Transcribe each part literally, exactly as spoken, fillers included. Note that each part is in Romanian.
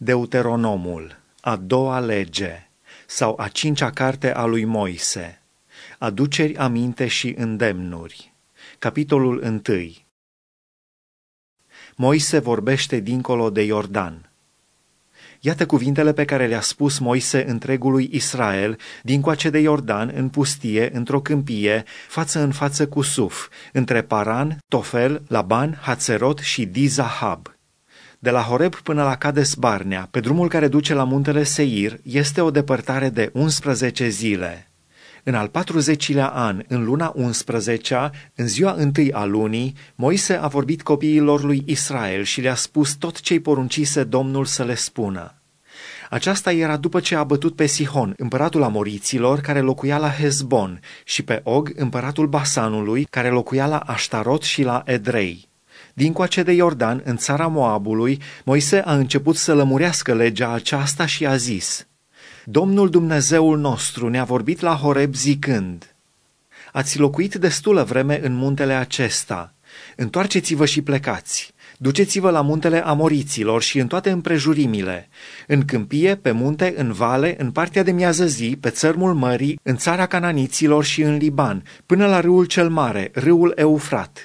Deuteronomul, a doua lege, sau a cincea carte a lui Moise, aduceri aminte și îndemnuri. Capitolul întâi. Moise vorbește dincolo de Iordan. Iată cuvintele pe care le-a spus Moise întregului Israel, dincoace de Iordan, în pustie, într-o câmpie, față în față cu Suf, între Paran, Tofel, Laban, Hațerot și Dizahab. De la Horeb până la Cades Barnea, pe drumul care duce la muntele Seir, este o depărtare de unsprezece zile. În al patruzecilea an, în luna unsprezecea, în ziua întâi a lunii, Moise a vorbit copiilor lui Israel și le-a spus tot ce-i poruncise Domnul să le spună. Aceasta era după ce a bătut pe Sihon, împăratul Amoriților, care locuia la Hezbon, și pe Og, împăratul Basanului, care locuia la Aștarot și la Edrei. Dincoace de Iordan, în țara Moabului, Moise a început să lămurească legea aceasta și a zis: Domnul Dumnezeul nostru ne-a vorbit la Horeb zicând: Ați locuit destulă vreme în muntele acesta. Întoarceți-vă și plecați. Duceți-vă la muntele Amoriților și în toate împrejurimile, în câmpie, pe munte, în vale, în partea de miază zi, pe țărmul mării, în țara Cananiților și în Liban, până la râul cel mare, râul Eufrat.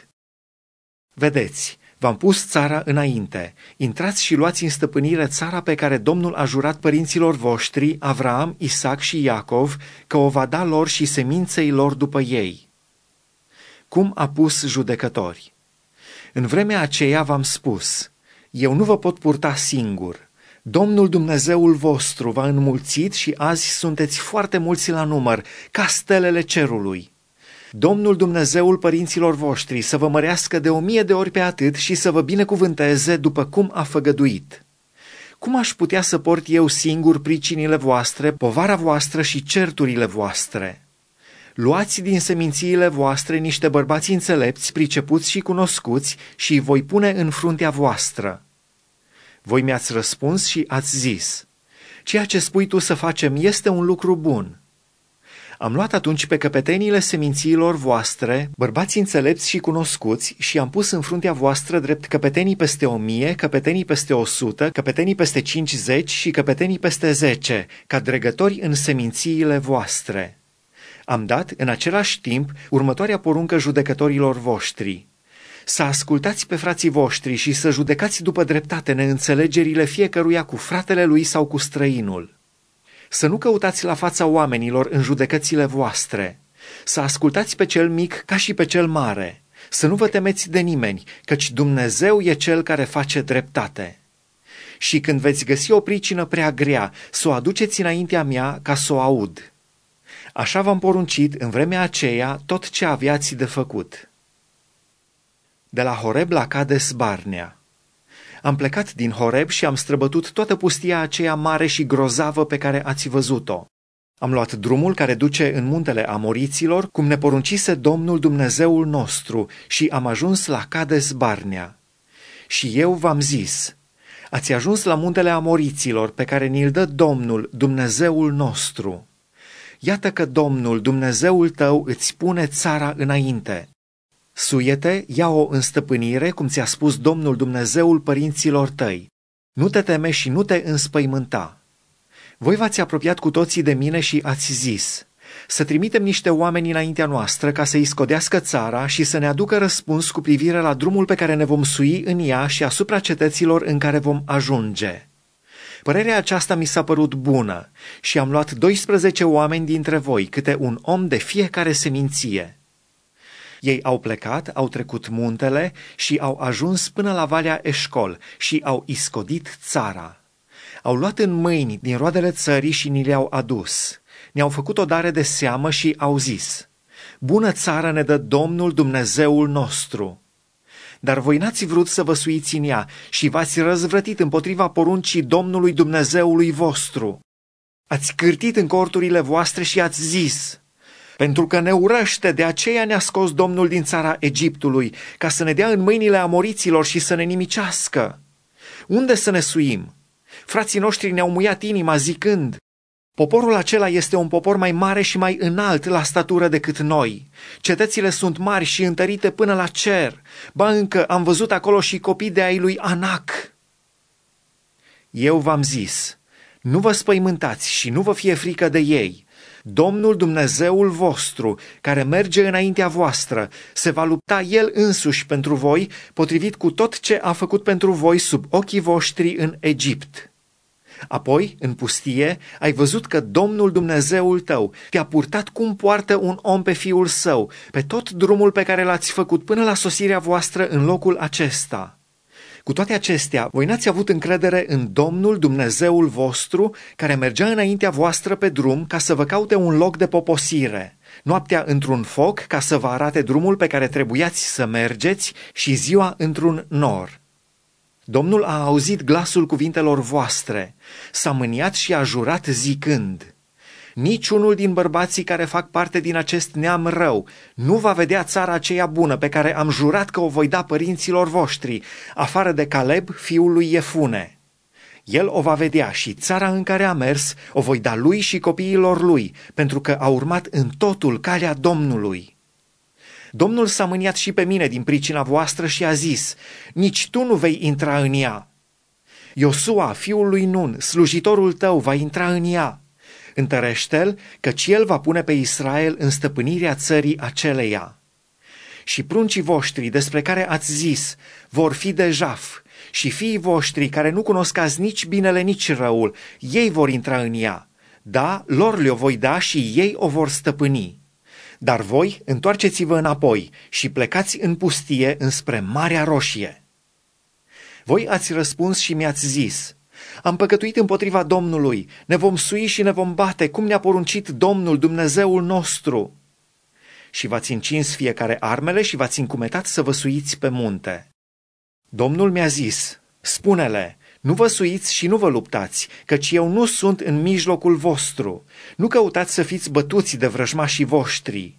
Vedeți, v-am pus țara înainte. Intrați și luați în stăpânire țara pe care Domnul a jurat părinților voștri, Avraam, Isaac și Iacov, că o va da lor și seminței lor după ei. Cum a pus judecători? În vremea aceea v-am spus: eu nu vă pot purta singur. Domnul Dumnezeul vostru v-a înmulțit și azi sunteți foarte mulți la număr, ca stelele cerului. Domnul Dumnezeul părinților voștri să vă mărească de o mie de ori pe atât și să vă binecuvânteze după cum a făgăduit. Cum aș putea să port eu singur pricinile voastre, povara voastră și certurile voastre? Luați din semințiile voastre niște bărbați înțelepți, pricepuți și cunoscuți și îi voi pune în fruntea voastră. Voi mi-ați răspuns și ați zis: ceea ce spui tu să facem este un lucru bun. Am luat atunci pe căpeteniile semințiilor voastre, bărbați înțelepți și cunoscuți, și am pus în fruntea voastră drept căpetenii peste o mie, căpetenii peste o sută, căpetenii peste cincizeci și căpetenii peste zece, ca dregători în semințiile voastre. Am dat, în același timp, următoarea poruncă judecătorilor voștri: să ascultați pe frații voștri și să judecați după dreptate neînțelegerile fiecăruia cu fratele lui sau cu străinul. Să nu căutați la fața oamenilor în judecățile voastre, să ascultați pe cel mic ca și pe cel mare, să nu vă temeți de nimeni, căci Dumnezeu e cel care face dreptate. Și când veți găsi o pricină prea grea, să o aduceți înaintea mea ca să o aud. Așa v-am poruncit în vremea aceea tot ce aveați de făcut. De la Horeb la Cades Barnea. Am plecat din Horeb și am străbătut toată pustia aceea mare și grozavă pe care ați văzut-o. Am luat drumul care duce în muntele Amoriților, cum ne poruncise Domnul Dumnezeul nostru, și am ajuns la Cades Barnea. Și eu v-am zis: ați ajuns la muntele Amoriților, pe care ni-l dă Domnul Dumnezeul nostru. Iată că Domnul Dumnezeul tău îți pune țara înainte. Suiete, ia-o în stăpânire, cum ți-a spus Domnul Dumnezeul părinților tăi. Nu te teme și nu te înspăimânta. Voi v-ați apropiat cu toții de mine și ați zis: să trimitem niște oameni înaintea noastră ca să-i scodească țara și să ne aducă răspuns cu privire la drumul pe care ne vom sui în ea și asupra cetăților în care vom ajunge. Părerea aceasta mi s-a părut bună și am luat doisprezece oameni dintre voi, câte un om de fiecare seminție. Ei au plecat, au trecut muntele și au ajuns până la Valea Eșcol și au iscodit țara. Au luat în mâini din roadele țării și ni le-au adus. Ne-au făcut o dare de seamă și au zis: bună țară ne dă Domnul Dumnezeul nostru. Dar voi n-ați vrut să vă suiți în ea și v-ați răzvrătit împotriva poruncii Domnului Dumnezeului vostru. Ați cârtit în corturile voastre și ați zis: pentru că ne urăște, de aceea ne-a scos Domnul din țara Egiptului, ca să ne dea în mâinile amoriților și să ne nimicească. Unde să ne suim? Frații noștri ne-au muiat inima zicând: poporul acela este un popor mai mare și mai înalt la statură decât noi. Cetățile sunt mari și întărite până la cer. Ba încă am văzut acolo și copii de ai lui Anac. Eu v-am zis, nu vă spăimântați și nu vă fie frică de ei. Domnul Dumnezeul vostru, care merge înaintea voastră, se va lupta El însuși pentru voi, potrivit cu tot ce a făcut pentru voi sub ochii voștri în Egipt. Apoi, în pustie, ai văzut că Domnul Dumnezeul tău te-a purtat cum poartă un om pe fiul său, pe tot drumul pe care l-ați făcut până la sosirea voastră în locul acesta. Cu toate acestea, voi n-ați avut încredere în Domnul Dumnezeul vostru, care mergea înaintea voastră pe drum ca să vă caute un loc de poposire, noaptea într-un foc ca să vă arate drumul pe care trebuiați să mergeți și ziua într-un nor. Domnul a auzit glasul cuvintelor voastre, s-a mâniat și a jurat zicând: niciunul din bărbații care fac parte din acest neam rău nu va vedea țara aceea bună pe care am jurat că o voi da părinților voștri, afară de Caleb, fiul lui Iefune. El o va vedea și țara în care a mers o voi da lui și copiilor lui, pentru că a urmat în totul calea Domnului. Domnul s-a mâniat și pe mine din pricina voastră și a zis: nici tu nu vei intra în ea. Iosua, fiul lui Nun, slujitorul tău, va intra în ea. Întărește-l, căci el va pune pe Israel în stăpânirea țării aceleia. Și pruncii voștri, despre care ați zis, vor fi de jaf, și fiii voștri, care nu cunosc azi nici binele, nici răul, ei vor intra în ea. Da, lor le-o voi da și ei o vor stăpâni. Dar voi întoarceți-vă înapoi și plecați în pustie înspre Marea Roșie. Voi ați răspuns și mi-ați zis: am păcătuit împotriva Domnului, ne vom sui și ne vom bate, cum ne-a poruncit Domnul Dumnezeul nostru. Și v-ați încins fiecare armele și v-ați încumetat să vă suiți pe munte. Domnul mi-a zis: spune-le, nu vă suiți și nu vă luptați, căci eu nu sunt în mijlocul vostru. Nu căutați să fiți bătuți de vrăjmașii voștri.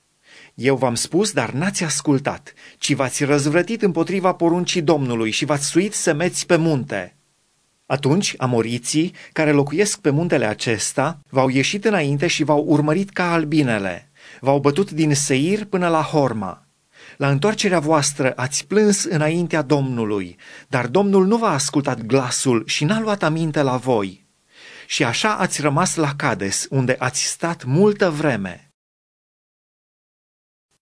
Eu v-am spus, dar n-ați ascultat, ci v-ați răzvrătit împotriva poruncii Domnului și v-ați suit să meți pe munte. Atunci amoriții, care locuiesc pe muntele acesta, v-au ieșit înainte și v-au urmărit ca albinele. V-au bătut din Seir până la Horma. La întoarcerea voastră ați plâns înaintea Domnului, dar Domnul nu v-a ascultat glasul și n-a luat aminte la voi. Și așa ați rămas la Cades, unde ați stat multă vreme.